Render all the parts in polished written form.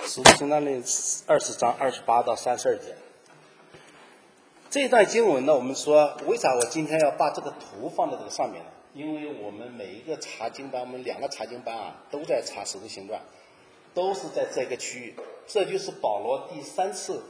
使徒行传的20章28到32节。这段经文呢，我们说为啥我今天要把这个图放在这个上面呢？因为我们每一个查经班，我们2个查经班啊，都在查使徒行传，都是在这个区域。这就是保罗第三次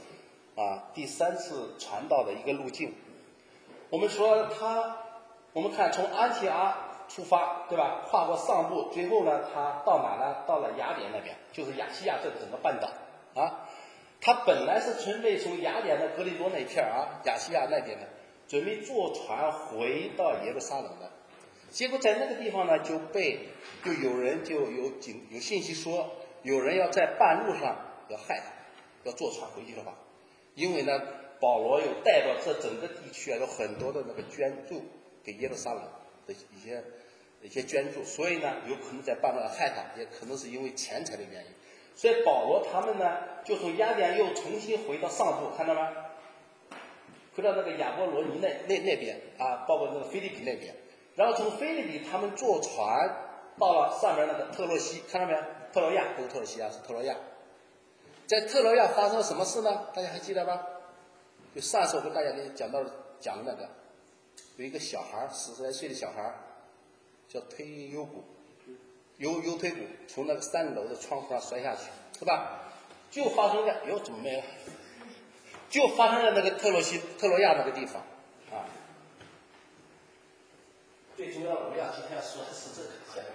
传道的一个路径。我们说我们看从安提阿出发，对吧？跨过上部，最后呢，他到哪呢？到了雅典那边，就是亚细亚这整个半岛啊。他本来是准备从雅典的格里多那片啊，亚细亚那边呢，准备坐船回到耶路撒冷的。结果在那个地方呢，就有人有信息说，有人要在半路上要害他，要坐船回去的话，因为呢，保罗有带到这整个地区啊，有很多的那个捐助给耶路撒冷的一些捐助，所以呢，有可能在半路上害他，也可能是因为钱财的原因。所以保罗他们呢，就从雅典又重新回到上部，看到吗？回到那个亚波罗尼那边啊，包括那个菲利比那边。然后从菲利比他们坐船到了上面那个特洛西，看到没有？特罗亚不是特洛西啊，是特罗亚。在特罗亚发生了什么事呢？大家还记得吗？就上次我跟大家讲的那个，有一个小孩，40来岁的小孩，叫推油骨，油推骨从那个3楼的窗户上摔下去，是吧？就发生在怎么没了？就发生在那个特罗亚那个地方啊。最重要的我们要今天要说的是这个。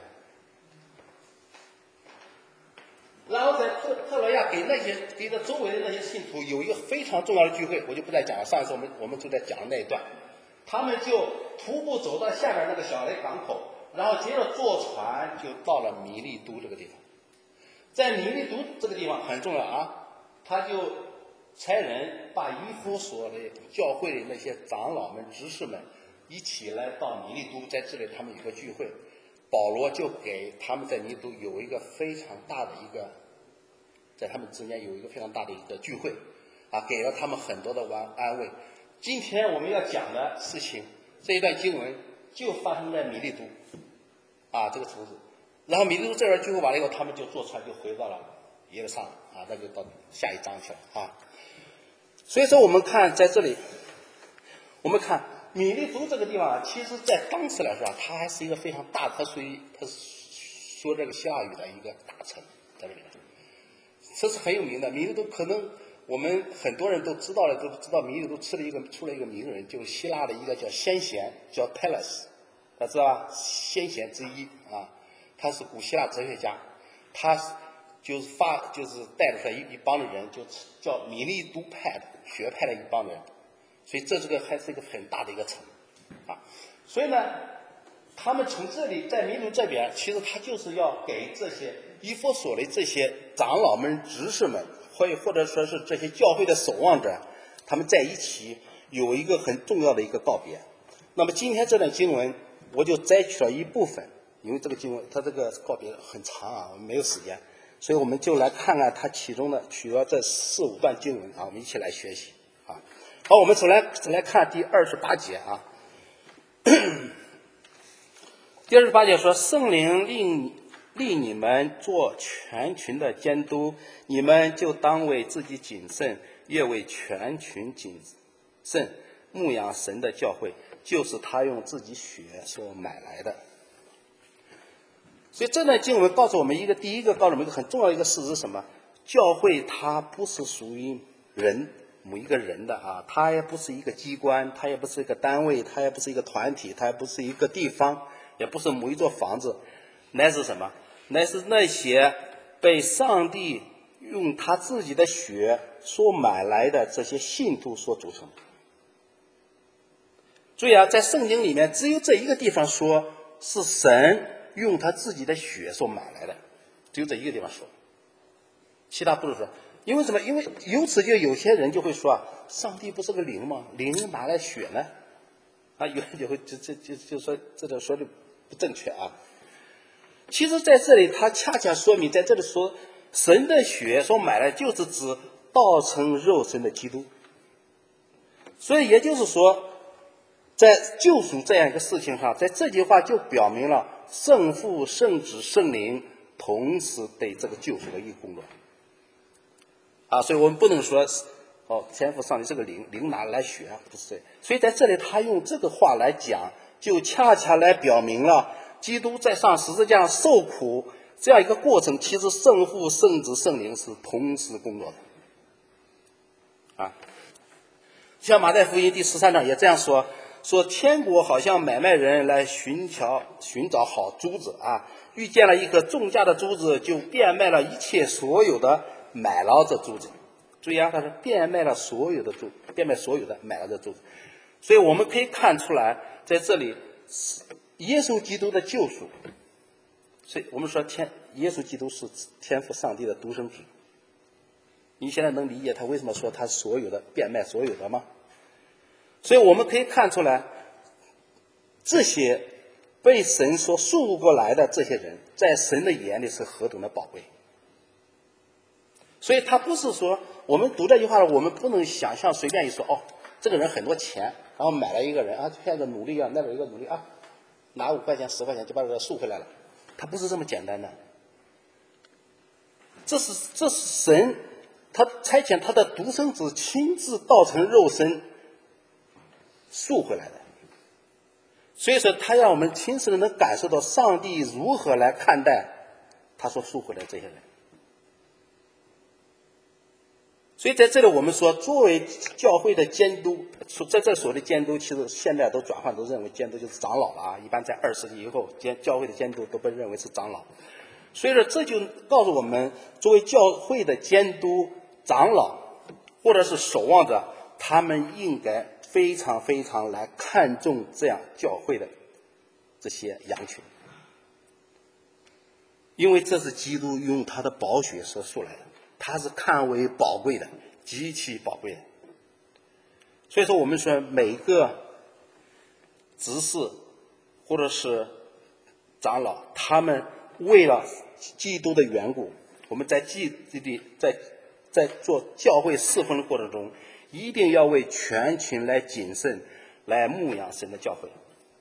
然后在特罗亚给这周围的那些信徒有一个非常重要的聚会，我就不再讲了。上一次我们就在讲那一段，他们就徒步走到下面那个小的港口，然后接着坐船就到了米利都这个地方。在米利都这个地方很重要啊，他就差人把以弗所的教会的那些长老们、执事们一起来到米利都，在这里他们有个聚会。保罗就给他们在米利都有一个非常大的一个，在他们之间有一个非常大的一个聚会啊，给了他们很多的安慰。今天我们要讲的事情，这一段经文就发生在米利都啊这个城市。然后米利都这边聚会完了以后，他们就坐船就回到了耶路撒冷啊，那就到下一章去了啊。所以说我们看在这里，我们看米利都这个地方啊，其实在当时来说啊，它还是一个非常大的，它说这个希腊语的一个大城，在这里面，这是很有名的。米利都可能我们很多人都知道了，都知道米利都出了一个名人，就是希腊的一个叫先贤，叫 Thales， 大家知道吧？先贤之一啊，他是古希腊哲学家，他就是带出来一帮的人，就叫米利都派的学派的一帮人。所以这还是一个很大的一个城啊，所以呢，他们从这里在米利都这边，其实他就是要给这些以弗所的这些长老们、执事们，或者说是这些教会的守望者，他们在一起有一个很重要的一个告别。那么今天这段经文，我就摘取了一部分，因为这个经文它这个告别很长啊，我们没有时间，所以我们就来看看它其中的取了这4、5段经文啊，我们一起来学习啊。好，我们首来看第28节啊。第28节说，圣灵立你们做全群的监督，你们就当为自己谨慎，越为全群谨慎，牧养神的教会，就是他用自己血所买来的。所以这段经文告诉我们第一个告诉我们一个很重要的一个事实是什么？教会它不是属于某一个人的啊，它也不是一个机关，它也不是一个单位，它也不是一个团体，它也不是一个地方，也不是某一座房子，乃是什么？乃是那些被上帝用他自己的血所买来的这些信徒所组成的。所以啊，在圣经里面只有这一个地方说是神用他自己的血所买来的，只有这一个地方说，其他不是说。因为什么？因为由此就有些人就会说啊，上帝不是个灵吗？灵哪来血呢？啊，有人就会就说这个说的不正确啊。其实在这里他恰恰说明，在这里说神的血所买来就是指道成肉身的基督。所以也就是说，在救赎这样一个事情上，在这句话就表明了圣父、圣子、圣灵同时对这个救赎的一个工作。 所以我们不能说天赋上帝这个灵哪来学啊？不是。所以在这里他用这个话来讲，就恰恰来表明了基督在上十字架上受苦这样一个过程，其实圣父、圣子、圣灵是同时工作的像马太福音第13章也这样说天国好像买卖人来寻找好珠子遇见了一颗重价的珠子，就变卖了一切所有的，买了这珠子。注意他说变卖了所有的珠，变卖所有的，买了这珠子。所以我们可以看出来，在这里耶稣基督的救赎，所以我们说耶稣基督是天父上帝的独生子。你现在能理解他为什么说他所有的变卖所有的吗？所以我们可以看出来，这些被神所束缚过来的这些人，在神的眼里是何等的宝贵。所以他不是说我们读这句话，我们不能想象随便一说这个人很多钱，然后买了一个人现在努力那边一个努力拿5块钱10块钱就把这个赎回来了，他不是这么简单的。这是神他差遣他的独生子亲自道成肉身赎回来的。所以说他让我们亲自能感受到上帝如何来看待他所赎回来的这些人。所以在这里我们说，作为教会的监督，在这所谓的监督，其实现在都转换都认为监督就是长老了一般在20世纪以后，教会的监督都被认为是长老。所以说这就告诉我们，作为教会的监督、长老或者是守望者，他们应该非常非常来看重这样教会的这些羊群，因为这是基督用他的宝血所赎来的，他是看为宝贵的，极其宝贵的。所以说我们说每个执事或者是长老，他们为了基督的缘故，我们在做教会侍奉的过程中，一定要为全群来谨慎来牧养神的教会。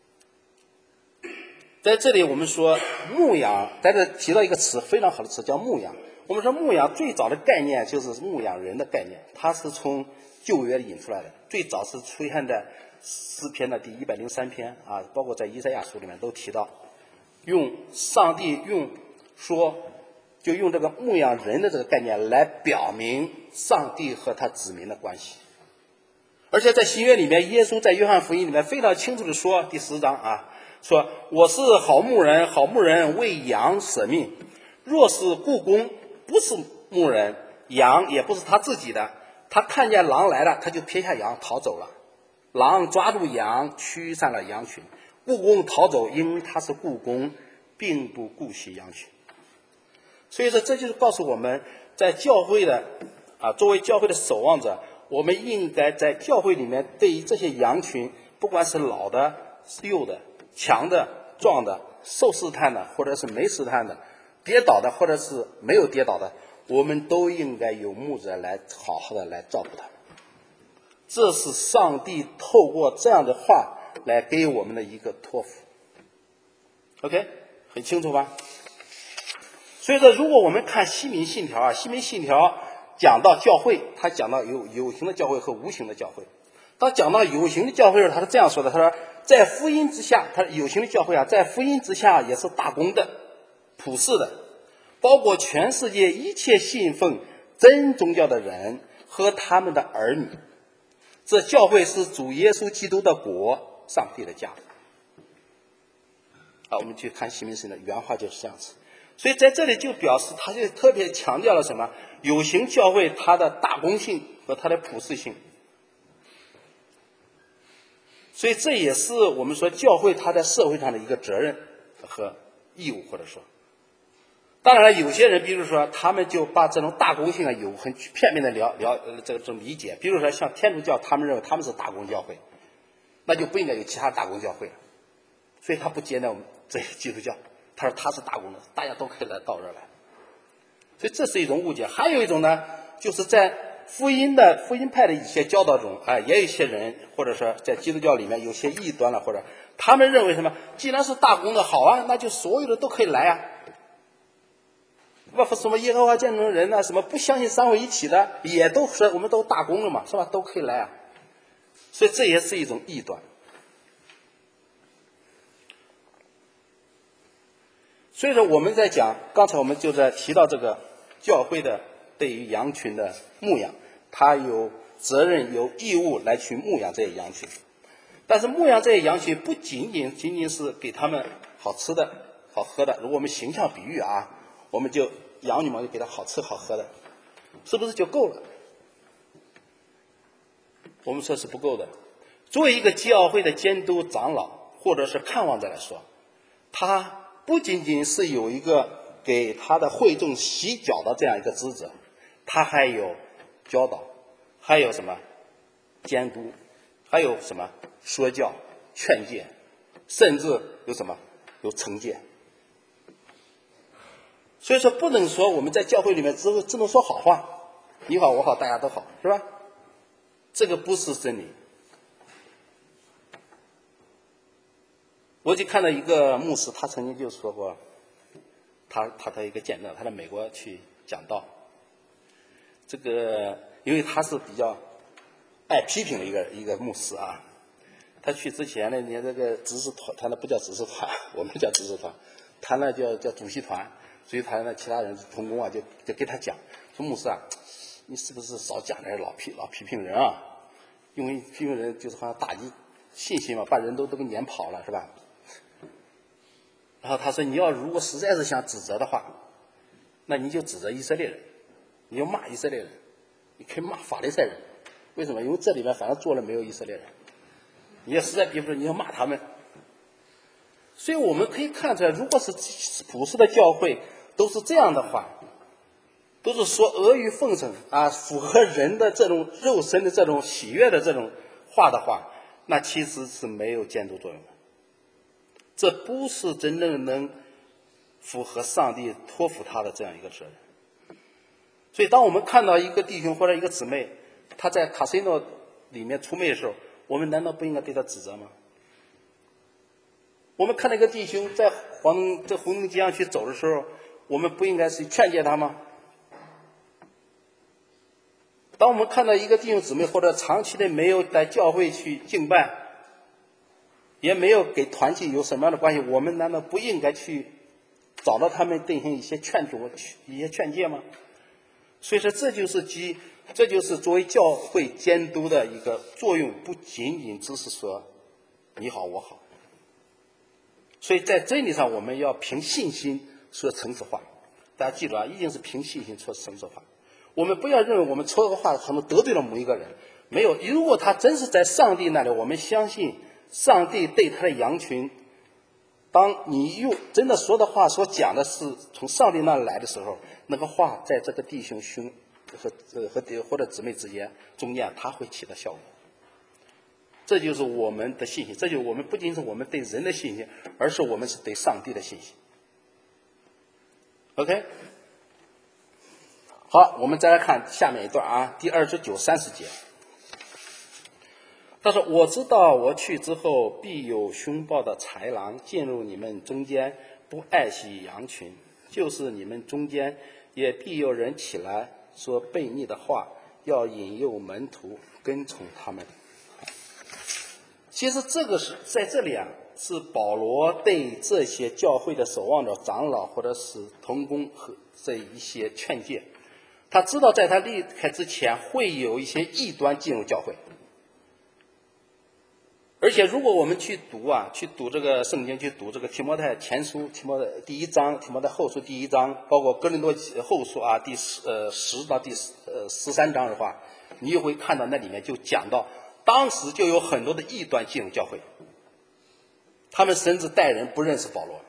在这里我们说牧养，在这提到一个词，非常好的词叫牧养。我们说牧养最早的概念就是牧养人的概念，它是从旧约引出来的，最早是出现在诗篇的第103篇包括在以赛亚书里面都提到，上帝就用这个牧养人的这个概念来表明上帝和他子民的关系。而且在新约里面，耶稣在约翰福音里面非常清楚的说，第10章说我是好牧人，好牧人为羊舍命，若是雇工不是牧人，羊也不是他自己的，他看见狼来了，他就撇下羊逃走了，狼抓住羊驱散了羊群，雇工逃走，因他是雇工，并不顾惜羊群。所以说这就是告诉我们，在教会的作为教会的守望者，我们应该在教会里面对于这些羊群，不管是老的、幼的、强的、壮的、受试探的，或者是没试探的，跌倒的或者是没有跌倒的，我们都应该有牧者来好好的来照顾他们。这是上帝透过这样的话来给我们的一个托付。 OK， 很清楚吧？所以说如果我们看西敏信条西敏信条讲到教会，他讲到有形的教会和无形的教会。当讲到有形的教会时，他是这样说的，他说在福音之下，他有形的教会在福音之下也是大公的、普世的，包括全世界一切信奉真宗教的人和他们的儿女。这教会是主耶稣基督的国，上帝的家。我们去看西敏神的原话就是这样子。所以在这里就表示，他就特别强调了什么？有形教会它的大公性和它的普世性。所以这也是我们说教会它在社会上的一个责任和义务，或者说，当然了，有些人比如说他们就把这种大公性有很片面的这种理解，比如说像天主教，他们认为他们是大公教会，那就不应该有其他大公教会了，所以他不接纳我们这些基督教，他说他是大公的，大家都可以来到这儿来。所以这是一种误解。还有一种呢，就是在福音派的一些教导中也有一些人，或者说在基督教里面有些异端了，或者他们认为什么，既然是大公的好那就所有的都可以来不什么耶和华见证人什么不相信三位一体的，也都说我们都大功了嘛，是吧？都可以来啊。所以这也是一种异端。所以说我们在讲，刚才我们就在提到这个教会的对于羊群的牧养，他有责任有义务来去牧养这些羊群。但是牧养这些羊群不仅仅是给他们好吃的好喝的，如果我们形象比喻啊，我们就养你们就给他好吃好喝的，是不是就够了？我们说是不够的。作为一个教会的监督长老或者是看望者来说，他不仅仅是有一个给他的会众洗脚的这样一个职责，他还有教导，还有什么监督，还有什么说教劝诫，甚至有什么有惩戒。所以说不能说我们在教会里面只能说好话，你好我好大家都好，是吧？这个不是真理。我就看到一个牧师，他曾经就说过，他的一个见证，他在美国去讲道，这个因为他是比较爱批评的一个牧师啊，他去之前呢，你这个执事团，他那不叫执事团，我们叫执事团，他那叫主席团，所以他那其他人同工啊，就跟他讲说，牧师啊，你是不是少讲点老批评人啊？因为批评人就是好像打击信心嘛，把人都给撵跑了，是吧？然后他说，你要如果实在是想指责的话，那你就指责以色列人，你就骂以色列人，你可以骂法利赛人。为什么？因为这里面反正做了没有以色列人，你要实在逼不住，你要骂他们。所以我们可以看出来，如果是普世的教会都是这样的话，都是说阿谀奉承啊，符合人的这种肉身的这种喜悦的这种话的话，那其实是没有监督作用的。这不是真正能符合上帝托付他的这样一个责任。所以当我们看到一个弟兄或者一个姊妹他在卡西诺里面出卖的时候，我们难道不应该对他指责吗？我们看到一个弟兄在红灯街上去走的时候，我们不应该是劝诫他吗？当我们看到一个弟兄姊妹或者长期的没有在教会去敬拜，也没有给团体有什么样的关系，我们难道不应该去找到他们进行一些劝阻、一些劝诫吗？所以说，这就是作为教会监督的一个作用，不仅仅只是说你好我好。所以在真理上，我们要凭信心说诚实话。大家记住啊，一定是凭信心说诚实话。我们不要认为我们说这个话可能得罪了某一个人，没有。如果他真是在上帝那里，我们相信上帝对他的羊群，当你用真的说的话所讲的是从上帝那里来的时候，那个话在这个弟兄或者姊妹之间中间，它会起到效果。这就是我们的信心，这就是我们不仅是我们对人的信心，而是我们是对上帝的信心。OK， 好，我们再来看下面一段啊，第29、30节。他说：“我知道我去之后，必有凶暴的豺狼进入你们中间，不爱惜羊群；就是你们中间，也必有人起来说悖逆的话，要引诱门徒跟从他们。”其实这个是在这里啊，是保罗对这些教会的守望者、长老或者是同工和这一些劝诫。他知道在他离开之前会有一些异端进入教会。而且如果我们去读这个圣经，去读这个提摩太前书、提摩太第1章、提摩太后书第1章，包括哥林多后书啊第10到第13章的话，你就会看到那里面就讲到，当时就有很多的异端进入教会，他们甚至带人不认识保罗。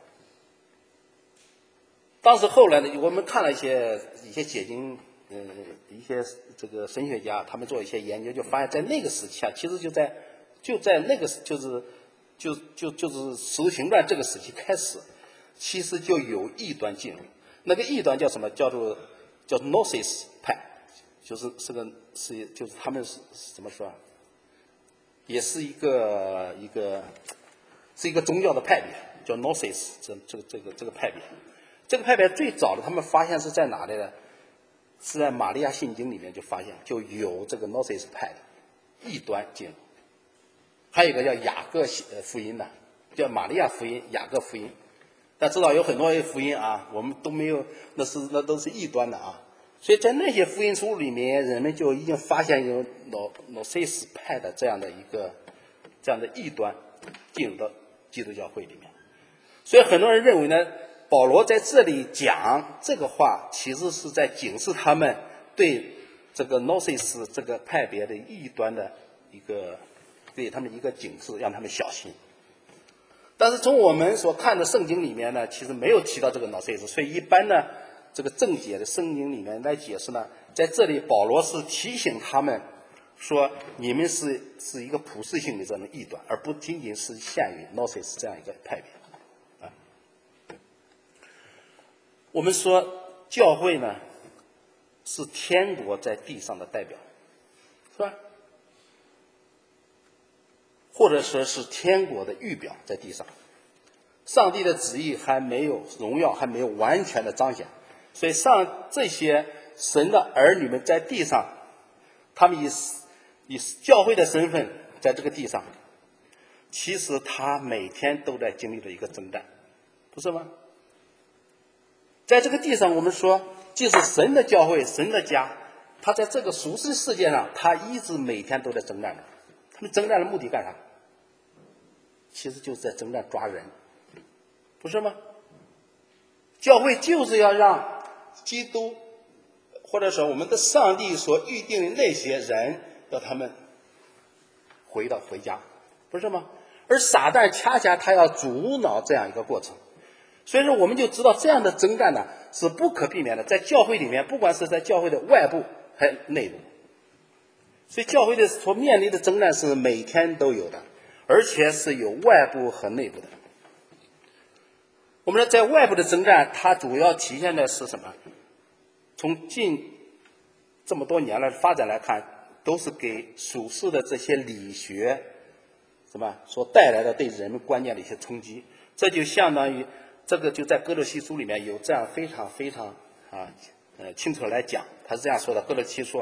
当时后来呢，我们看了一些解经一些这个神学家，他们做一些研究，就发现在那个时期啊，其实就在那个就是使徒行传这个时期开始，其实就有异端进入。那个异端叫什么？叫 Gnosis 派，就是他们是怎么说啊？也是一个宗教的派别，叫 Gnosis 这个派别。 这个派别最早的他们发现是在哪里呢？是在玛利亚信经里面就发现就有这个 Gnosis 派的异端进入。还有一个叫雅各福音的，叫玛利亚福音、雅各福音。大家知道有很多福音啊，我们都没有，那都是异端的啊。所以在那些福音书里面，人们就已经发现有 Gnosis 派的这样的异端进入到基督教会里面。所以很多人认为呢，保罗在这里讲这个话，其实是在警示他们对这个 Gnosis 这个派别的异端的对他们一个警示，让他们小心。但是从我们所看的圣经里面呢，其实没有提到这个 Gnosis， 所以一般呢，这个正解的圣经里面来解释呢，在这里保罗是提醒他们说，你们是一个普世性的这种异端，而不仅仅是限于 Gnosis 这样一个派别。我们说教会呢是天国在地上的代表，是吧？或者说是天国的预表在地上，上帝的旨意还没有荣耀，还没有完全的彰显，所以这些神的儿女们在地上，他们以教会的身份在这个地上，其实他每天都在经历着一个征战，不是吗？在这个地上，我们说，即使神的教会、神的家，他在这个属世世界上，他一直每天都在征战着。他们征战的目的干啥？其实就是在征战抓人，不是吗？教会就是要让基督，或者说我们的上帝所预定的那些人，让他们回家，不是吗？而撒旦恰恰他要阻挠这样一个过程。所以说我们就知道这样的征战呢是不可避免的，在教会里面，不管是在教会的外部还是内部，所以教会的所面临的征战是每天都有的，而且是有外部和内部的。我们说在外部的征战，它主要体现的是什么？从近这么多年来的发展来看，都是给属世的这些理学所带来的对人们观念的一些冲击。这就相当于这个就在哥罗西书里面有这样非常非常清楚来讲，他是这样说的。哥罗西书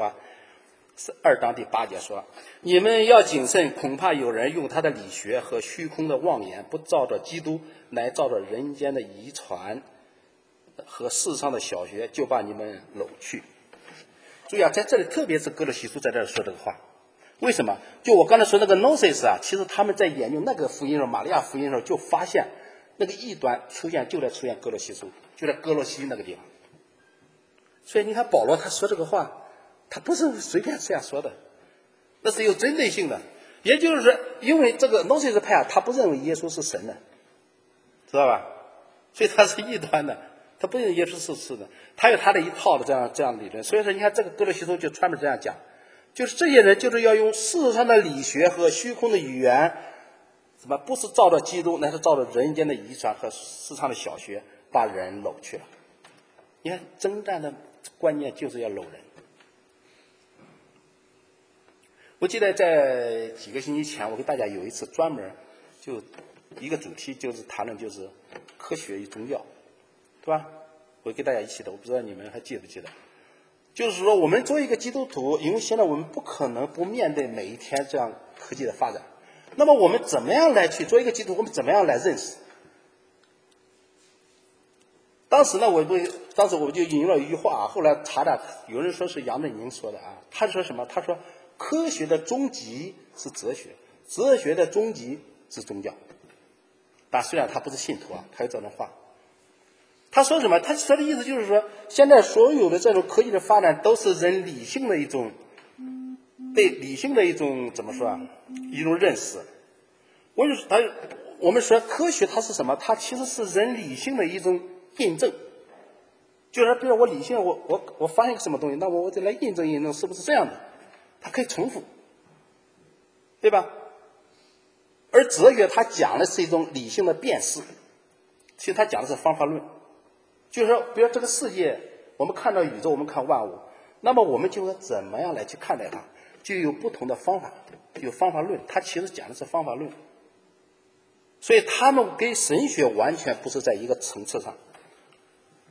2章第8节说：“你们要谨慎，恐怕有人用他的理学和虚空的妄言，不照着基督，乃照着人间的遗传和世上的小学，就把你们掳去。”注意啊，在这里特别是哥罗西书在这里说这个话，为什么？就我刚才说那个 Gnosis 其实他们在研究那个福音的时候，玛利亚福音的时候，就发现那个异端出现哥罗西书，就在哥罗西那个地方。所以你看保罗他说这个话，他不是随便这样说的，那是有针对性的。也就是说，因为这个 Gnosis 派他不认为耶稣是神的，知道吧？所以他是异端的，他不认为耶稣是神的，他有他的一套的这样的理论。所以说你看这个哥罗西书就专门这样讲，就是这些人就是要用世上的理学和虚空的语言，不是照着基督，乃是照着人间的遗传和世上的小学，把人掳去了。你看征战的观念就是要掳人。我记得在几个星期前，我给大家有一次专门就一个主题，就是谈论就是科学与宗教，对吧？我给大家一起的，我不知道你们还记不记得？就是说我们作为一个基督徒，因为现在我们不可能不面对每一天这样科技的发展，那么我们怎么样来去做一个基督徒？我们怎么样来认识？当时我们就引用了一句话后来查查，有人说是杨振宁说的他说什么？他说科学的终极是哲学，哲学的终极是宗教。但虽然他不是信徒他有这种话。他说什么？他说的意思就是说，现在所有的这种科技的发展都是人理性的一种对理性的一种一种认识。我们说科学它是什么？它其实是人理性的一种印证。就是说比如我理性我发现个什么东西，那我就来印证是不是这样的，它可以重复，对吧？而哲学它讲的是一种理性的辨识，其实它讲的是方法论。就是说比如这个世界，我们看到宇宙，我们看万物，那么我们就要怎么样来去看待它，就有不同的方法，有方法论，它其实讲的是方法论。所以他们跟神学完全不是在一个层次上。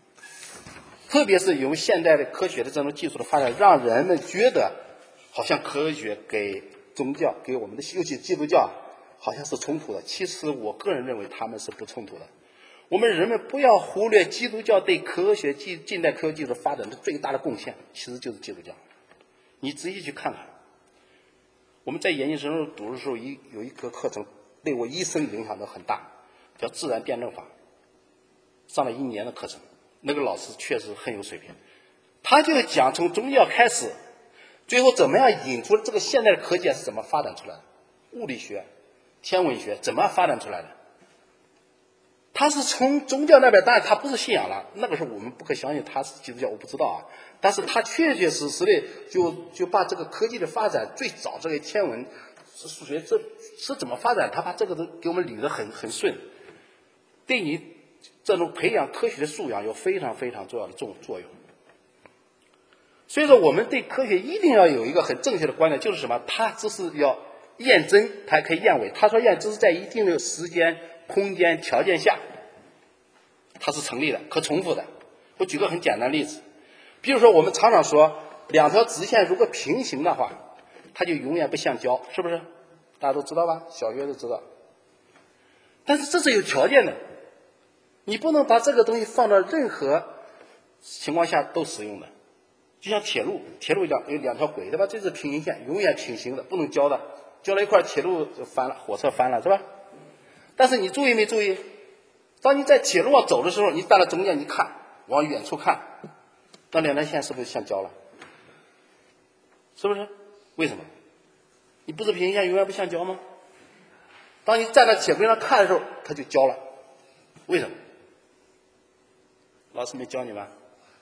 特别是由现代的科学的这种技术的发展，让人们觉得好像科学给宗教给我们的尤其基督教好像是冲突的。其实我个人认为他们是不冲突的。我们人们不要忽略基督教对科学近代科学技术发展的最大的贡献，其实就是基督教。你仔细去看看，我们在研究生读的时候，有一个课程对我一生影响的很大，叫自然辩证法，上了1年的课程。那个老师确实很有水平，他就讲从宗教开始，最后怎么样引出这个现代的科技是怎么发展出来的，物理学、天文学怎么发展出来的。他是从宗教那边，当然他不是信仰了，那个时候我们不可相信他是基督教，我不知道啊。但是他确确实实的就把这个科技的发展，最早这个天文、数学这是怎么发展，他把这个都给我们捋得很顺，对你这种培养科学的素养有非常非常重要的作用。所以说，我们对科学一定要有一个很正确的观念，就是什么？它只是要验真，它还可以验伪。他说验只是在一定的时间、空间条件下，它是成立的、可重复的。我举个很简单的例子，比如说我们常常说2条直线如果平行的话，它就永远不相交，是不是？大家都知道吧？小学都知道。但是这是有条件的，你不能把这个东西放到任何情况下都使用的。就像铁路一样，有2条轨，对吧？这是平行线，永远平行的，不能交的，交了一块铁路就翻了，火车翻了，是吧？但是你注意没注意，当你在铁路上走的时候，你站在中间，你看往远处看，那2条线是不是相交了？是不是？为什么？你不是平行线永远不相交吗？当你站在铁轨上看的时候，它就交了。为什么？老师没教你吗？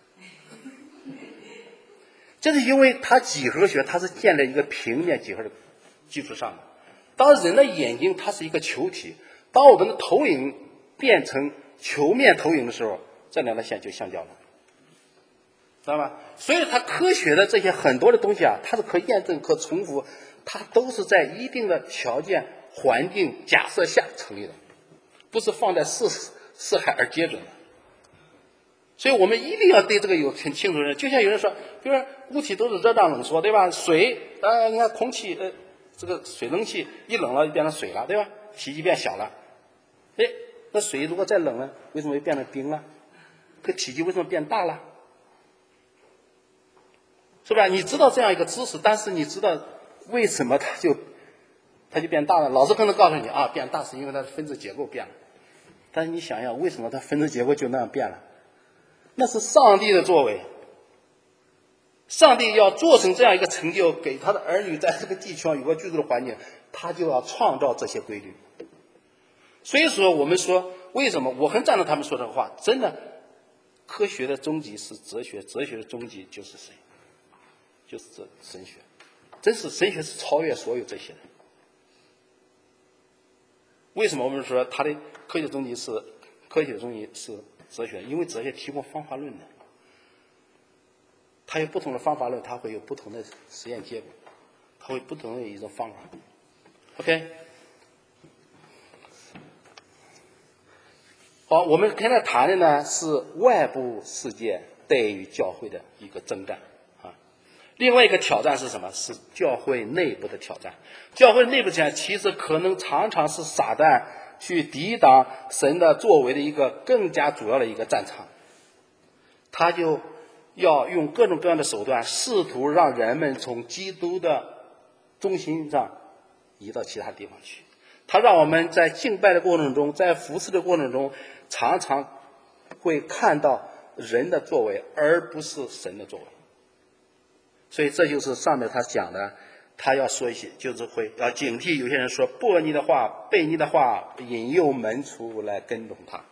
这是因为它几何学它是建在一个平面几何的基础上的。当人的眼睛它是一个球体，当我们的投影变成球面投影的时候，这2条线就相交了，知道吧？所以它科学的这些很多的东西啊，它是可验证、可重复，它都是在一定的条件、环境假设下成立的，不是放在四海而皆准的。所以我们一定要对这个有很清楚的认识。就像有人说，比如说物体都是热胀冷缩，对吧？水，你看空气，这个水蒸气一冷了就变成水了，对吧？体积变小了。那水如果再冷了，为什么会变成冰了？可体积为什么变大了？是吧？你知道这样一个知识，但是你知道为什么它就变大了？老师可能告诉你啊，变大是因为它的分子结构变了。但是你想想，为什么它分子结构就那样变了？那是上帝的作为。上帝要做成这样一个成就，给他的儿女在这个地球上有个居住的环境，他就要创造这些规律。所以说我们说，为什么我很赞同他们说这个话，真的，科学的终极是哲学，哲学的终极就是谁？就是这神学。真是神学是超越所有这些的。为什么我们说它的科学终极是哲学？因为哲学提供方法论的，它有不同的方法论，它会有不同的实验结果，它会不同的一种方法。OK， 好，我们现在谈的呢是外部世界对于教会的一个征战啊。另外一个挑战是什么？是教会内部的挑战。教会内部挑战其实可能常常是撒旦去抵挡神的作为的一个更加主要的一个战场。他就要用各种各样的手段，试图让人们从基督的中心上移到其他地方去。他让我们在敬拜的过程中，在服侍的过程中，常常会看到人的作为，而不是神的作为。所以这就是上面他讲的，他要说一些，就是会要警惕有些人说悖逆的话、悖逆的话，引诱门徒来跟从他。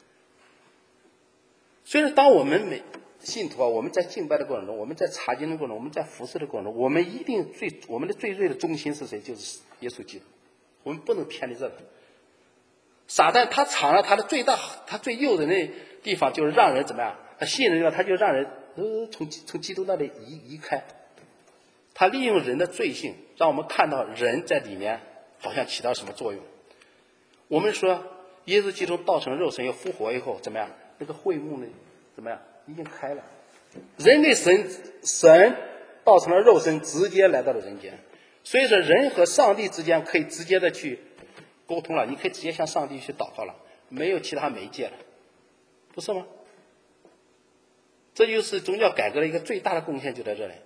所以当我们信徒啊，我们在敬拜的过程中，我们在查经的过程中，我们在服侍的过程中，我们一定我们的最最的中心是谁？就是耶稣基督。我们不能偏离这个。撒旦他藏了他的他最诱人的地方，就是让人怎么样？他吸引人了，他就让人从基督那里移开。他利用人的罪性，让我们看到人在里面好像起到什么作用。我们说耶稣基督道成肉身又复活以后怎么样？那个会幕呢怎么样？ 已经开了。人跟神道成了肉身，直接来到了人间。所以说，人和上帝之间可以直接的去沟通了，你可以直接向上帝去祷告了，没有其他媒介了，不是吗？这就是宗教改革的一个最大的贡献，就在这里。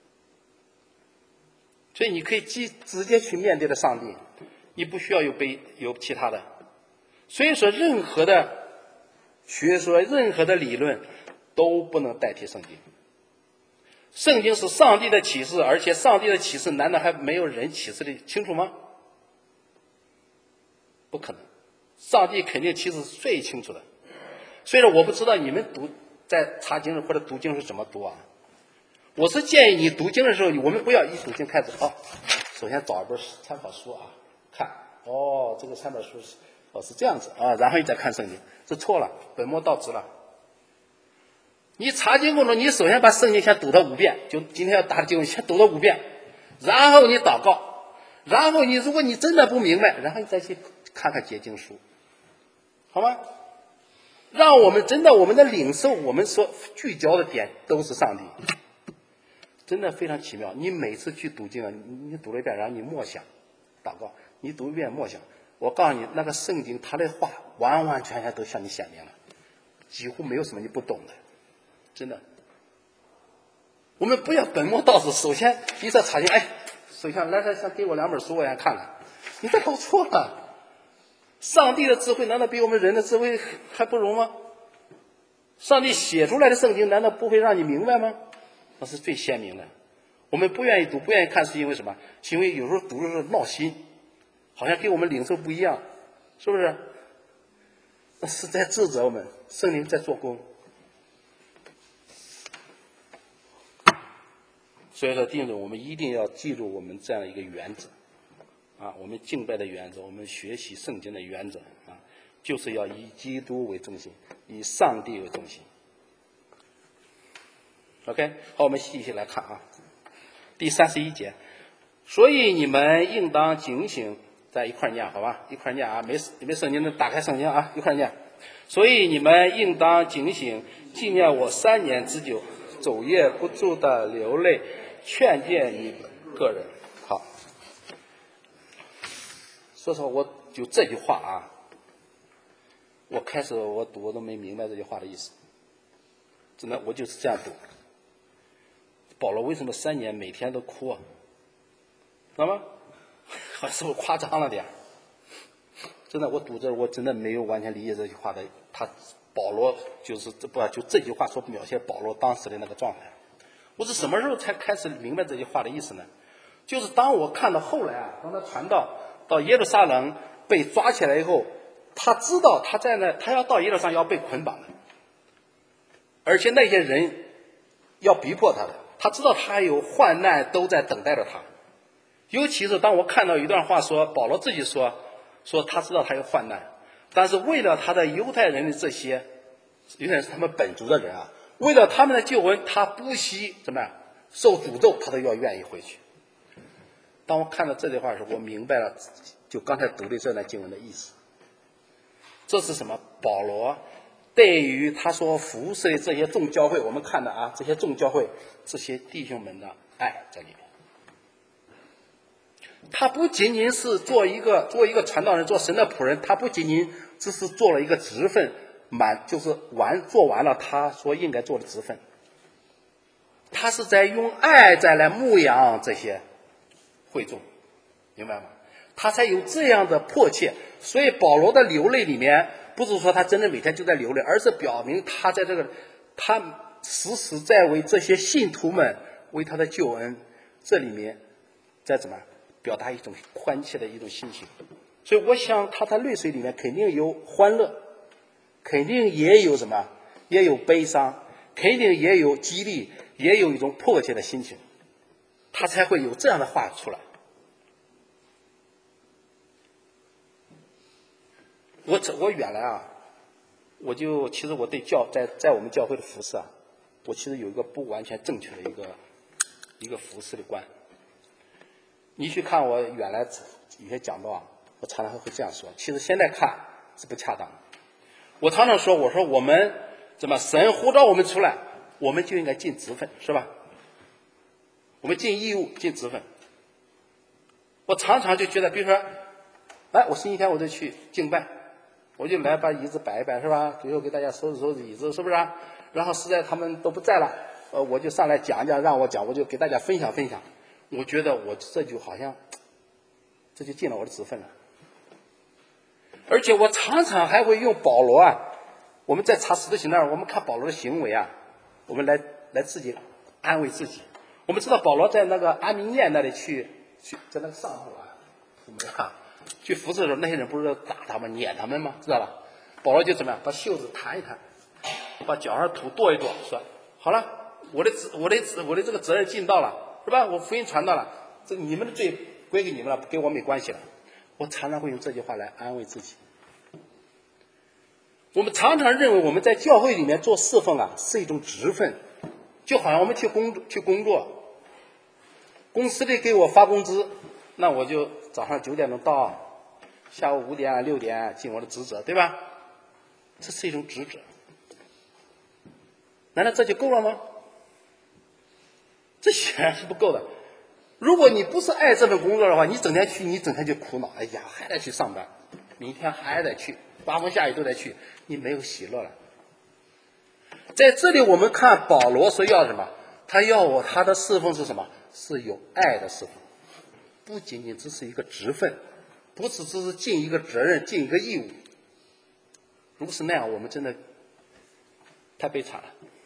所以你可以直接去面对的上帝，你不需要有其他的。所以说，任何的学说、任何的理论都不能代替圣经。圣经是上帝的启示，而且上帝的启示难道还没有人启示的清楚吗？不可能，上帝肯定启示最清楚的。所以说，我不知道你们在查经或者读经是怎么读啊？我是建议你读经的时候，我们不要一读经开始首先找一本参考书啊，看这个参考书是这样子啊，然后你再看圣经，这错了，本末倒置了。你查经过程中，你首先把圣经先读它5遍，就今天要答的经文先读它5遍，然后你祷告，然后如果你真的不明白，然后你再去看看解经书，好吗？让我们真的我们的领受，我们所聚焦的点都是上帝，真的非常奇妙。你每次去读经啊，你读了一遍，然后你默想祷告，你读一遍默想，我告诉你，那个圣经它的话完完全全都向你显明了，几乎没有什么你不懂的，真的。我们不要本末倒置。首先你在查经，首先来先给我2本书，我先看看，你这搞错了。上帝的智慧难道比我们人的智慧还不如吗？上帝写出来的圣经难道不会让你明白吗？那是最鲜明的。我们不愿意读不愿意看是因为什么？是因为有时候读的时候闹心，好像跟我们领受不一样，是不是？那是在制止我们，圣灵在做工。所以说弟兄姊妹，我们一定要记住我们这样一个原则啊，我们敬拜的原则，我们学习圣经的原则啊，就是要以基督为中心，以上帝为中心。OK， 好，我们细细来看啊，第31节，所以你们应当警醒，在一块念，好吧？一块念啊，没圣经的打开圣经啊，一块念。所以你们应当警醒，纪念我3年之久，昼夜不住的流泪，劝诫你个人。好，说实话，我就这句话啊，我开始我读我都没明白这句话的意思，真的，我就是这样读。保罗为什么3年每天都哭啊？知道吗？是不是夸张了点？真的，我读这我真的没有完全理解这句话的。保罗就这句话所描写保罗当时的那个状态。我是什么时候才开始明白这句话的意思呢？就是当我看到后来啊，当他传到耶路撒冷被抓起来以后，他知道他要到耶路撒冷要被捆绑的，而且那些人要逼迫他的，他知道他有患难都在等待着他。尤其是当我看到一段话说，保罗自己说他知道他有患难，但是为了他的犹太人的这些，犹太人是他们本族的人啊，为了他们的救恩，他不惜怎么样受诅咒，他都要愿意回去。当我看到这句话的时候，我明白了就刚才读的这段经文的意思。这是什么？保罗对于他所服侍的这些众教会，我们看的啊，这些众教会这些弟兄们的爱在里面。他不仅仅是做一个传道人，做神的仆人，他不仅仅只是做了一个职分，做完了他所应该做的职分，他是在用爱再来牧养这些会众，明白吗？他才有这样的迫切。所以保罗的流泪里面，不是说他真的每天就在流泪，而是表明他在他时时在为这些信徒们为他的救恩，这里面在怎么表达一种欢切的一种心情。所以我想他的泪水里面肯定有欢乐，肯定也有什么，也有悲伤，肯定也有激励，也有一种迫切的心情，他才会有这样的话出来。我原来啊，其实我对在我们教会的服侍啊，我其实有一个不完全正确的一个服侍的观。你去看我原来有些讲道啊，我常常会这样说，其实现在看是不恰当的。我常常说，我说我们怎么神呼召我们出来，我们就应该尽职分，是吧？我们尽义务，尽职分。我常常就觉得，比如说，哎，我星期天我就去敬拜，我就来把椅子摆一摆，是吧？最后给大家收拾收拾椅子，是不是啊？然后实在他们都不在了，我就上来讲讲，让我讲，我就给大家分享分享。我觉得我这就好像，这就尽了我的职分了。而且我常常还会用保罗啊，我们在查使徒行传，我们看保罗的行为啊，我们来自己安慰自己。我们知道保罗在那个阿明念那里去在那个上头啊，怎么样？去服侍的时候，那些人不是打他们、撵他们吗？知道吧？保罗就怎么样，把袖子弹一弹，把脚上土跺一跺，说：“好了，我的这个责任尽到了，是吧？我福音传到了，这你们的罪归给你们了，跟我没关系了。”我常常会用这句话来安慰自己。我们常常认为我们在教会里面做侍奉啊是一种职分，就好像我们去工作，公司里给我发工资，那我就早上9点钟到，下午5点6点尽我的职责，对吧？这是一种职责。难道这就够了吗？这显然是不够的。如果你不是爱这份工作的话，你整天去，你整天就苦恼，哎呀，还得去上班，明天还得去，刮风下雨都得去，你没有喜乐了。在这里我们看保罗说要什么？他要他的侍奉是什么？是有爱的侍奉，不仅仅只是一个职分，不是只是尽一个责任，尽一个义务。如果是那样，我们真的太悲惨了。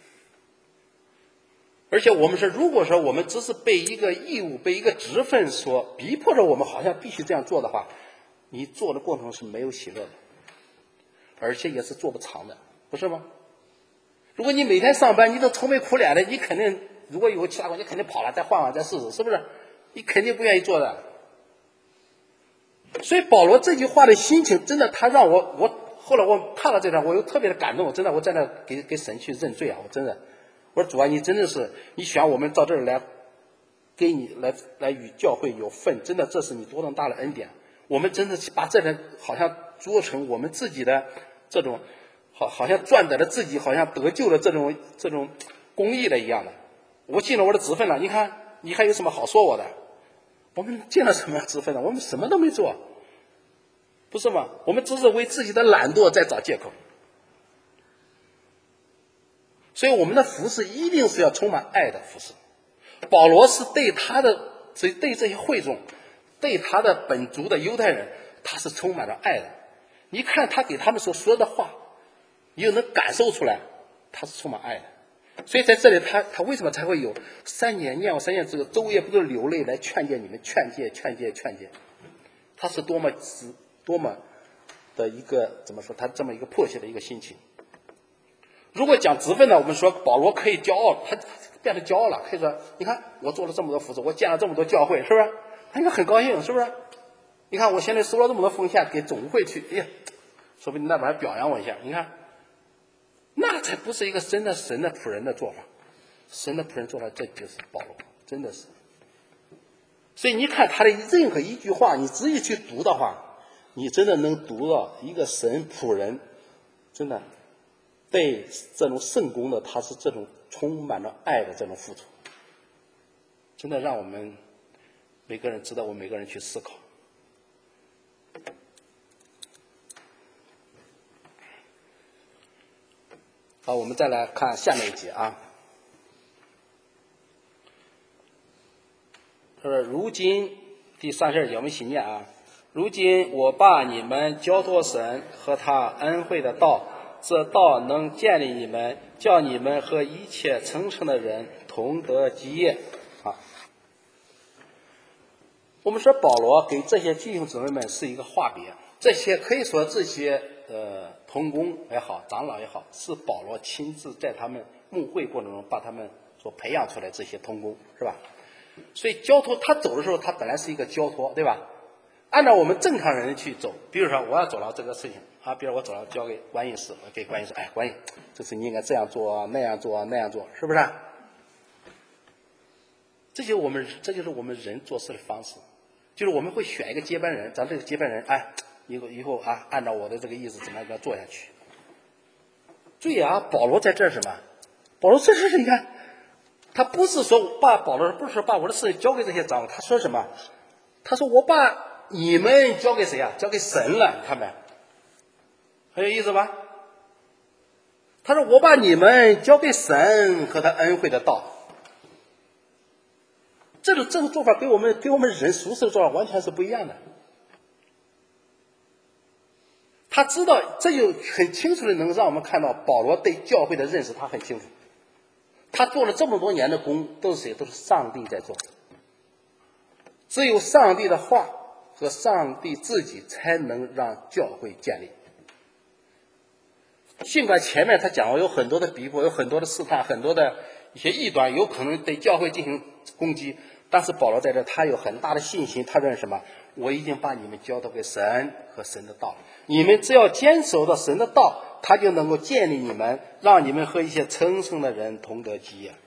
而且我们说，如果说我们只是被一个义务、被一个职分所逼迫着，我们好像必须这样做的话，你做的过程是没有喜乐的，而且也是做不长的，不是吗？如果你每天上班，你都愁眉苦脸的，你肯定如果有其他工作，你肯定跑了，再换换，再试试，是不是？你肯定不愿意做的。所以保罗这句话的心情，真的，他让我后来我看了这段，我又特别的感动，真的，我在那给神去认罪啊！我真的。我说主啊，你真的是你选我们到这儿来，给你来与教会有份，真的这是你多么大的恩典。我们真的把这人好像做成我们自己的这种，好像赚得了自己好像得救了这种公益了一样的。我尽了我的职分了，你看你还有什么好说我的？我们尽了什么职分呢？我们什么都没做，不是吗？我们只是为自己的懒惰在找借口。所以我们的服事一定是要充满爱的服事。保罗是对这些会众，对他的本族的犹太人，他是充满了爱的。你看他给他们所说的话，你就能感受出来他是充满爱的。所以在这里他为什么才会有3年念3年这个昼夜不住流泪来劝诫你们，劝诫。他是多么的一个怎么说，他这么一个迫切的一个心情。如果讲职分呢，我们说保罗可以骄傲，他变得骄傲了，可以说你看我做了这么多服事，我建了这么多教会，是不是？他应该很高兴，是不是？你看我现在收了这么多奉献给总会去，哎呀，说不定那边还表扬我一下。你看那才不是一个真的神的仆人的做法。神的仆人做法，这就是保罗，真的是。所以你看他的任何一句话，你仔细去读的话，你真的能读到一个神仆人真的对这种圣功的，他是这种充满了爱的这种付出，真的让我们每个人值得我们每个人去思考。好，我们再来看下面一节啊。他说：“如今第32节，我们一起念啊。如今我把你们交托神和他恩惠的道，这道能建立你们，叫你们和一切诚诚的人同得基业。”啊，我们说保罗给这些弟兄姊妹们是一个化别，这些可以说这些同工也好，长老也好，是保罗亲自在他们牧会过程中把他们所培养出来这些同工，是吧？所以交托他走的时候，他本来是一个交托，对吧？按照我们正常人去走，比如说我要走了这个事情啊，比如我走了交给关系师，我给关系师，哎，关系，这次你应该这样做，那样做，那样做，是不是？这就是我们人做事的方式，就是我们会选一个接班人，咱这个接班人，哎，以后啊，按照我的这个意思怎么样做下去。 注意啊，保罗在这儿什么？保罗这是你看，他不是说保罗不是说把我的事交给这些长老，他说什么？他说我把你们交给谁啊？交给神了，你看没？很有意思吧？他说我把你们交给神和他恩惠的道。这种做法跟我们人俗世的做法完全是不一样的。他知道，这就很清楚的能让我们看到保罗对教会的认识，他很清楚。他做了这么多年的工，都是谁？都是上帝在做。只有上帝的话和上帝自己才能让教会建立。尽管前面他讲过有很多的逼迫，有很多的试探，很多的一些异端有可能对教会进行攻击，但是保罗在这他有很大的信心，他认为什么？我已经把你们交托给神和神的道，你们只要坚守到神的道，他就能够建立你们，让你们和一些称圣的人同得基业。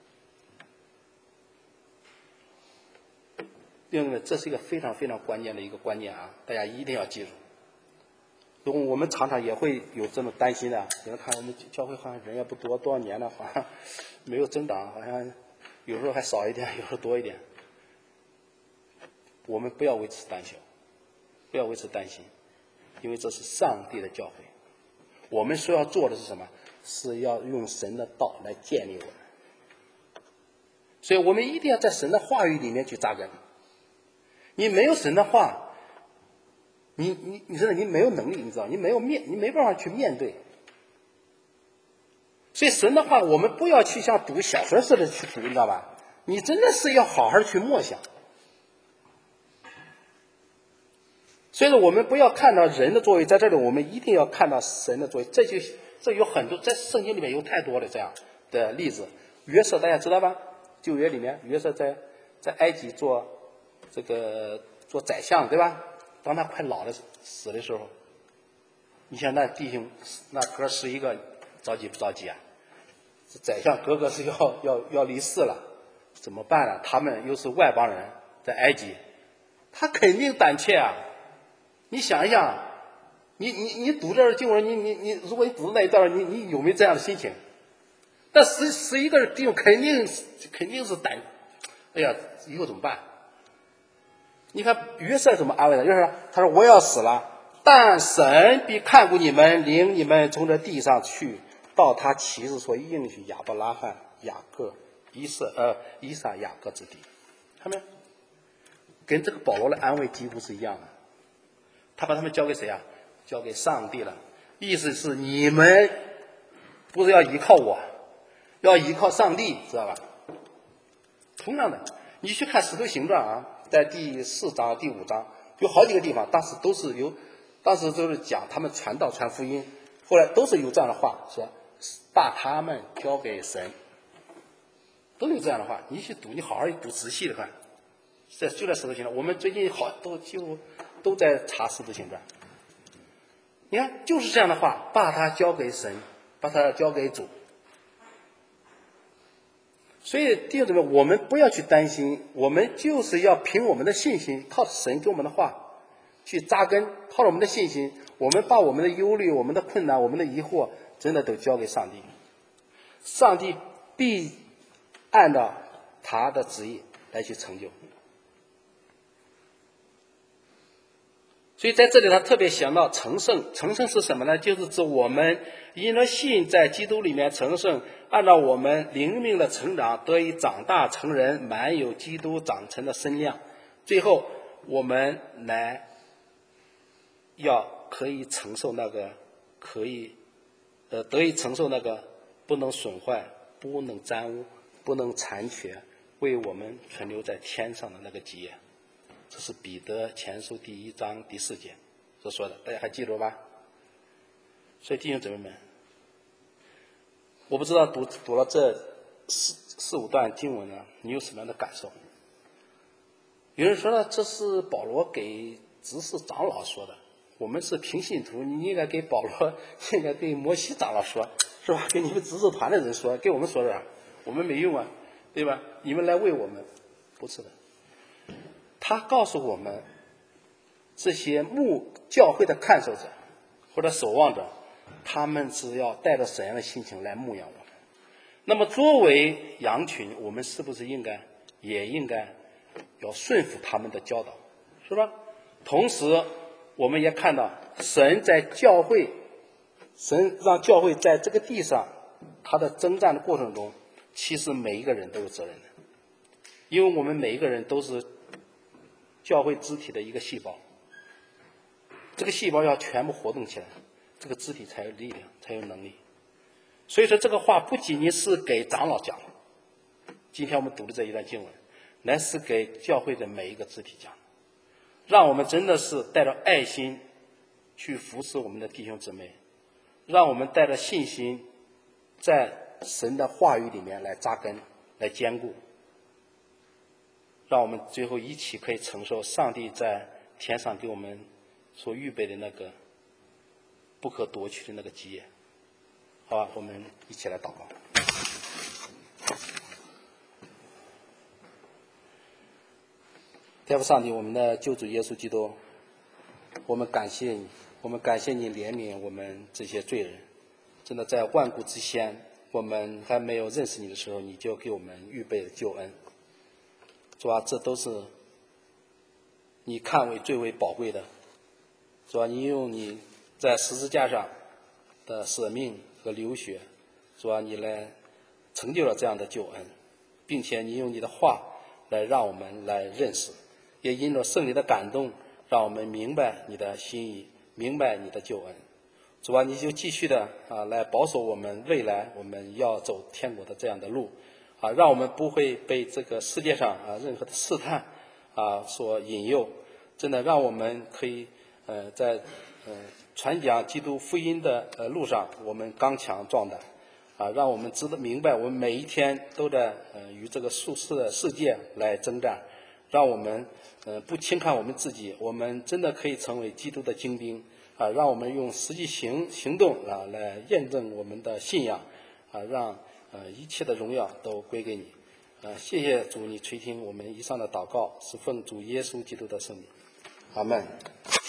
弟兄们，这是一个非常非常关键的一个观念啊，大家一定要记住。我们常常也会有这么担心的，你们看我们教会好像人也不多，多少年了好像没有增长，好像有时候还少一点，有时候多一点。我们不要为此担心，不要为此担心，因为这是上帝的教会。我们所要做的是什么？是要用神的道来建立我们。所以我们一定要在神的话语里面去扎根。你没有神的话，你真的你没有能力，你知道，你没办法去面对。所以神的话，我们不要去像读小说似的去读，你知道吧？你真的是要好好去默想。所以说，我们不要看到人的作为，在这里我们一定要看到神的作为。这有很多，在圣经里面有太多的这样的例子。约瑟大家知道吧？旧约里面，约瑟在埃及做宰相，对吧？当他快老了死的时候，你想那弟兄那哥11个着急不着急啊？宰相哥哥是要离世了，怎么办呢？他们又是外邦人，在埃及，他肯定胆怯啊。你想一想，你读这经文，你如果你读那一段，你有没有这样的心情？但11个弟兄肯定是哎呀，以后怎么办？你看约瑟怎么安慰他？约瑟他说我要死了，但神必看顾你们，领你们从这地上去，到他起誓所应许亚伯拉罕、雅各、以撒、雅各之地。看没有？跟这个保罗的安慰几乎是一样的。他把他们交给谁啊？交给上帝了。意思是你们不是要依靠我，要依靠上帝，知道吧？同样的，你去看《使徒行传》啊，在第4章、第5章有好几个地方，当时都是讲他们传道、传福音，后来都是有这样的话，说把他们交给神，都有这样的话。你去读，你好好读，仔细的看。就在《使徒行传》，我们最近几乎都在查《使徒行传》。你看，就是这样的话，把它交给神，把它交给主。所以弟兄姊妹，我们不要去担心，我们就是要凭我们的信心，靠神给我们的话去扎根，靠着我们的信心，我们把我们的忧虑、我们的困难、我们的疑惑，真的都交给上帝。上帝必按照他的旨意来去成就。所以在这里他特别想到成圣。成圣是什么呢？就是指我们因着信在基督里面成圣，按照我们灵命的成长得以长大成人，满有基督长成的身量，最后我们可以承受那个得以承受那个不能损坏、不能沾污、不能残缺，为我们存留在天上的那个基业。这是彼得前书第1章第4节所说的，大家还记住吧？所以弟兄姊妹们，我不知道读了这四五段经文呢，你有什么样的感受？有人说呢，这是保罗给执事长老说的，我们是平信徒，你应该给保罗，应该给摩西长老说，是吧？给你们执事团的人说，给我们说的，我们没用啊，对吧？你们来为我们，不是的。他告诉我们，这些教会的看守者或者守望者， 他们是要带着怎样的心情来牧养我们？那么作为羊群，我们是不是也应该要顺服他们的教导，是吧？同时我们也看到神让教会在这个地上他的征战的过程中，其实每一个人都有责任的，因为我们每一个人都是教会肢体的一个细胞，这个细胞要全部活动起来，这个肢体才有力量，才有能力。所以说这个话不仅仅是给长老讲，今天我们读的这一段经文，乃是给教会的每一个肢体讲，让我们真的是带着爱心去服侍我们的弟兄姊妹，让我们带着信心在神的话语里面来扎根，来坚固，让我们最后一起可以承受上帝在天上给我们所预备的那个不可夺取的那个基业。好吧，我们一起来祷告。天父上帝，我们的救主耶稣基督，我们感谢你，我们感谢你怜悯我们这些罪人。真的在万古之先，我们还没有认识你的时候，你就给我们预备了救恩。主啊，这都是你看为最为宝贵的。主啊，你用你在十字架上的舍命和流血，主啊，你来成就了这样的救恩，并且你用你的话来让我们来认识，也因着圣灵的感动，让我们明白你的心意，明白你的救恩。主啊，你就继续的来保守我们未来我们要走天国的这样的路让我们不会被这个世界上任何的试探所引诱，真的让我们可以在传讲基督福音的路上，我们刚强壮胆让我们明白我们每一天都在与这个属世的世界来征战，让我们不轻看我们自己，我们真的可以成为基督的精兵让我们用实际行动来验证我们的信仰让一切的荣耀都归给你谢谢主，你垂听我们以上的祷告，是奉主耶稣基督的圣名，阿们。